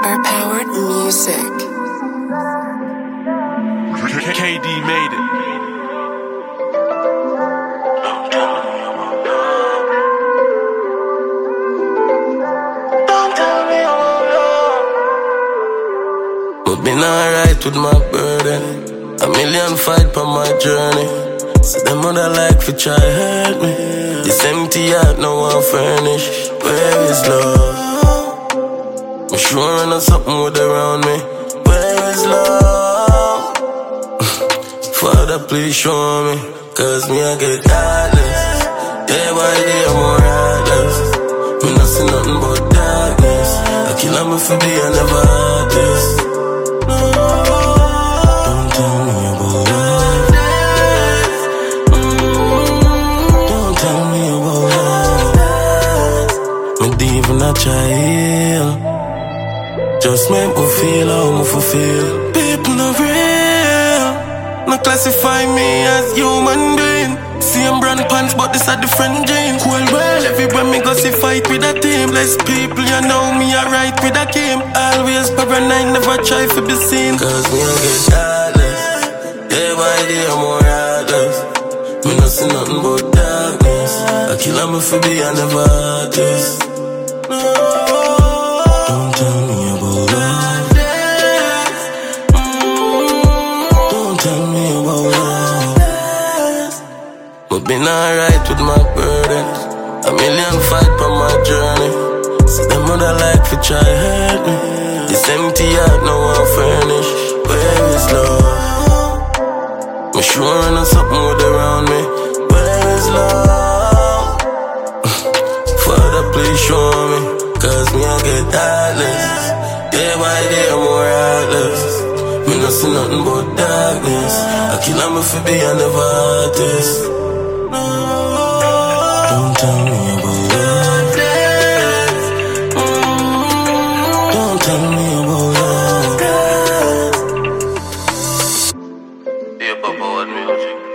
Our powered music. KD made it. But been alright with my burden. A million fight for my journey. So them other like fi try hurt me. This empty heart no one furnish. Where is love? I'm sure I know something with around me. Where is love? Father please show me. Cause me I get heartless. Day by day I'm more heartless. Me not see nothing but darkness. I kill them if I be I never had this. Don't tell me about love. Don't tell me about love. Me deep in a child. Just make me feel how me fulfill. People not real. No classify me as human being. Same brand pants but this a different jeans. Well, everywhere me go see fight with a team. Less people you know me alright with a game. Always paranoid, never try to be seen. Cause me I get heartless. Day by day I'm more heartless. Me not see nothing but darkness. I kill them if I be I never had this. Don't tell me about love. Don't tell me about love. But been alright with my burdens. A million fight for my journey. So them other like fi try hurt me. This empty heart no one furnish. Where is love? I'm sure I know something with around me. Where is love? Father please show me. Cause me I get heartless. Day by day I'm more heartless. Me not see nothing but darkness. I kill them if I be I never had this. Don't tell me about love. Don't tell me about love. Yeah, Papa, what music?